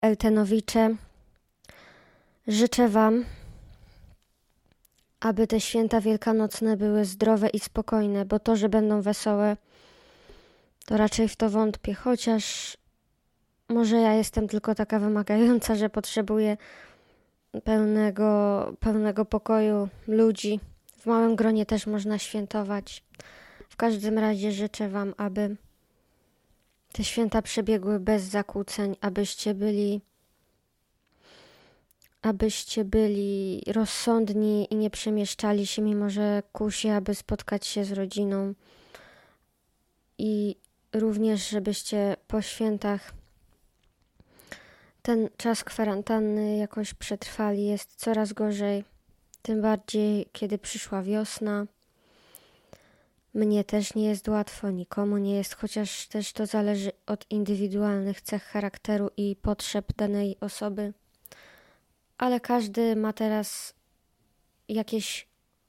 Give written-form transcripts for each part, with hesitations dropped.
Eltenowicze, życzę Wam, aby te święta wielkanocne były zdrowe i spokojne, bo to, że będą wesołe, to raczej w to wątpię, chociaż może ja jestem tylko taka wymagająca, że potrzebuję pełnego pokoju ludzi. W małym gronie też można świętować. W każdym razie życzę Wam, aby te święta przebiegły bez zakłóceń, abyście byli rozsądni i nie przemieszczali się, mimo że kusi, aby spotkać się z rodziną. I również, żebyście po świętach ten czas kwarantanny jakoś przetrwali. Jest coraz gorzej, tym bardziej kiedy przyszła wiosna. Mnie też nie jest łatwo, nikomu nie jest, chociaż też to zależy od indywidualnych cech charakteru i potrzeb danej osoby. Ale każdy ma teraz jakieś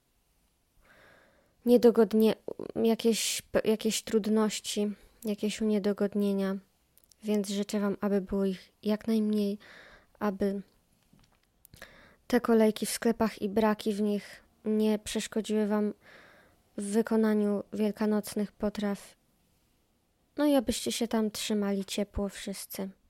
jakieś trudności, jakieś uniedogodnienia, więc życzę Wam, aby było ich jak najmniej, aby te kolejki w sklepach i braki w nich nie przeszkodziły Wam w wykonaniu wielkanocnych potraw. No i abyście się tam trzymali ciepło wszyscy.